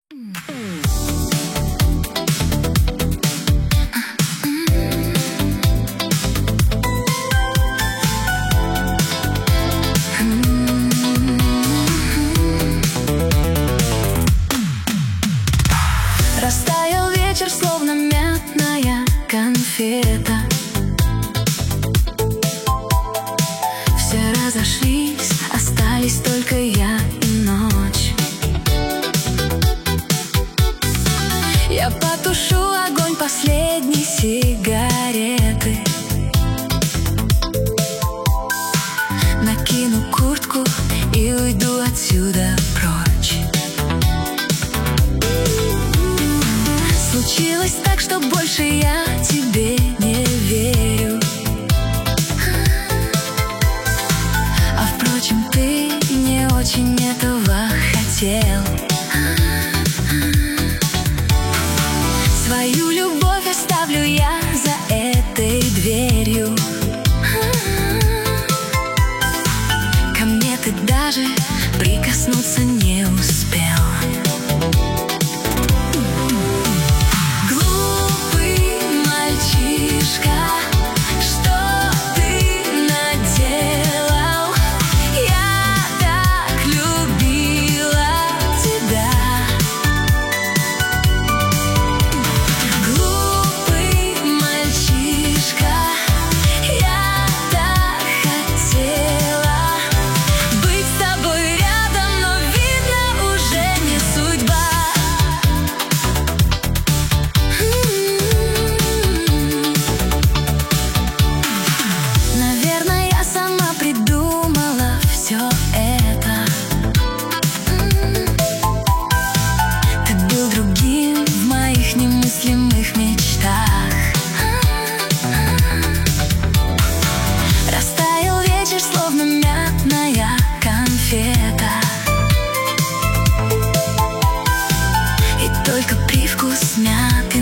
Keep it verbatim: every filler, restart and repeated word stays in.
Растаял вечер, словно мятная конфета. Все разошлись, остались только я и ночь. Я потушу огонь последней сигареты, накину куртку и уйду отсюда прочь. Случилось так, что больше я тебе не верю. А впрочем, ты не очень этого хотел. Свою любовь оставлю я за этой дверью. Ко мне ты даже прикоснуться не успел. Немыслимых мечтах растаял вечер, словно мятная конфета, и только привкус мяты